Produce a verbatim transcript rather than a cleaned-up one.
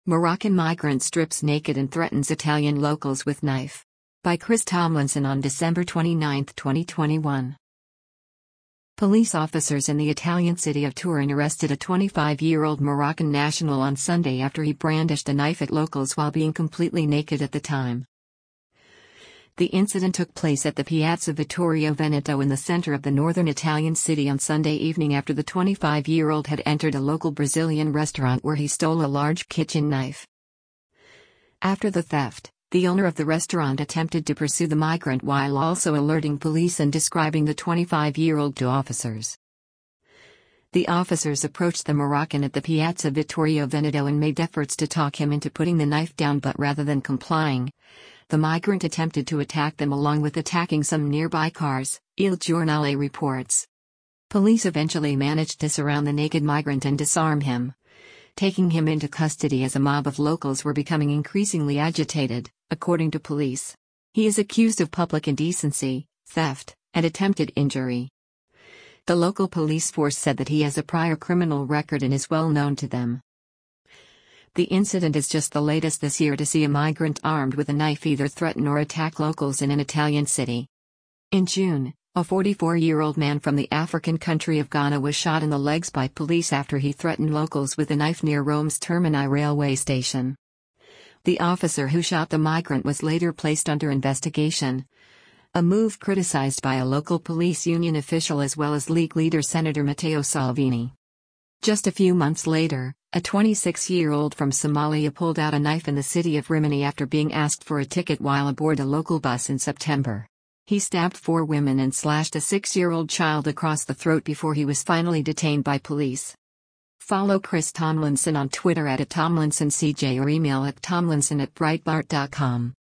Moroccan migrant strips naked and threatens Italian locals with knife. By Chris Tomlinson on December twenty-ninth, twenty twenty-one. Police officers in the Italian city of Turin arrested a twenty-five-year-old Moroccan national on Sunday after he brandished a knife at locals while being completely naked at the time. The incident took place at the Piazza Vittorio Veneto in the center of the northern Italian city on Sunday evening after the twenty-five-year-old had entered a local Brazilian restaurant where he stole a large kitchen knife. After the theft, the owner of the restaurant attempted to pursue the migrant while also alerting police and describing the twenty-five-year-old to officers. The officers approached the Moroccan at the Piazza Vittorio Veneto and made efforts to talk him into putting the knife down, but rather than complying, the migrant attempted to attack them along with attacking some nearby cars, Il Giornale reports. Police eventually managed to surround the naked migrant and disarm him, taking him into custody as a mob of locals were becoming increasingly agitated, according to police. He is accused of public indecency, theft, and attempted injury. The local police force said that he has a prior criminal record and is well known to them. The incident is just the latest this year to see a migrant armed with a knife either threaten or attack locals in an Italian city. In June, a forty-four-year-old man from the African country of Ghana was shot in the legs by police after he threatened locals with a knife near Rome's Termini railway station. The officer who shot the migrant was later placed under investigation, a move criticized by a local police union official as well as League leader Senator Matteo Salvini. Just a few months later, a twenty-six-year-old from Somalia pulled out a knife in the city of Rimini after being asked for a ticket while aboard a local bus in September. He stabbed four women and slashed a six-year-old child across the throat before he was finally detained by police. Follow Chris Tomlinson on Twitter at, at TomlinsonCJ or email at tomlinson at breitbart dot com.